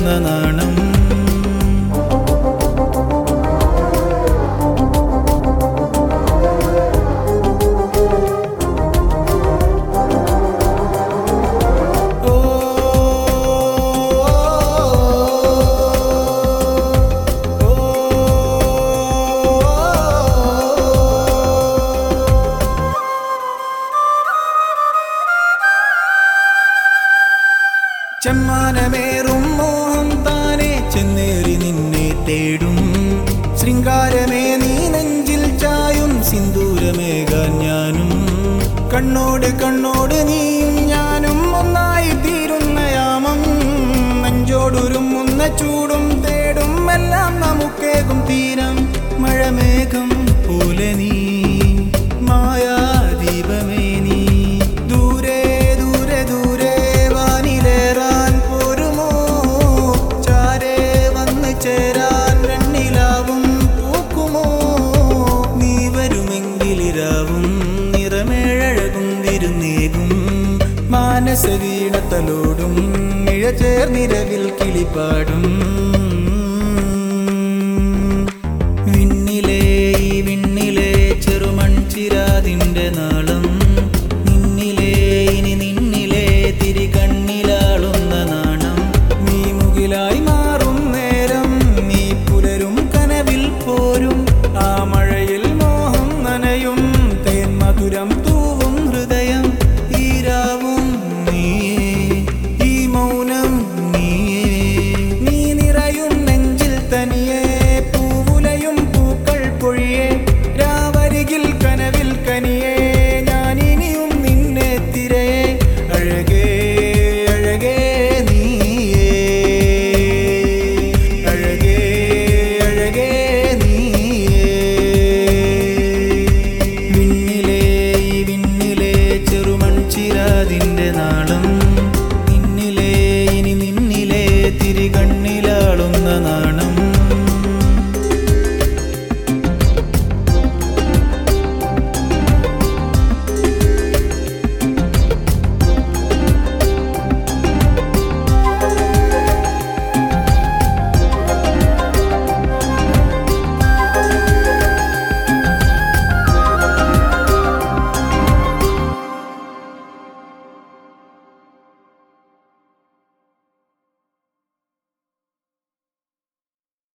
നാണം ചെമ്മാനമേറും മോഹം താനെ ചെന്നേറി നിന്നെ തേടും ശൃംഗാരമേ നീ നെഞ്ചിൽ ചായും സിന്ദൂരമേകാൻ ഞാനും കണ്ണോട് കണ്ണോട് നീയും ഞാനും ഒന്നായി തീരുന്ന യാമം നെഞ്ചോടുരുമുന്ന ചൂടും തേടും എല്ലാം നമുക്കേകും തീരം മഴമേഘം പോലെ നീ മായാദീപമേ നീ ദൂരെ ദൂരെ ദൂരെ വാനിലേറാൻ പോരുമോ ചാരേ വന്ന് ചേരാൻ വെണ്ണിലാവും പൂക്കുമോ നീ വരുമെങ്കിലിരാവും നിറമേഴഴകും തിരുനീകും മാനസവീണത്തലോടും ഇഴചേർന്നിരവിൽ കിളിപ്പാടും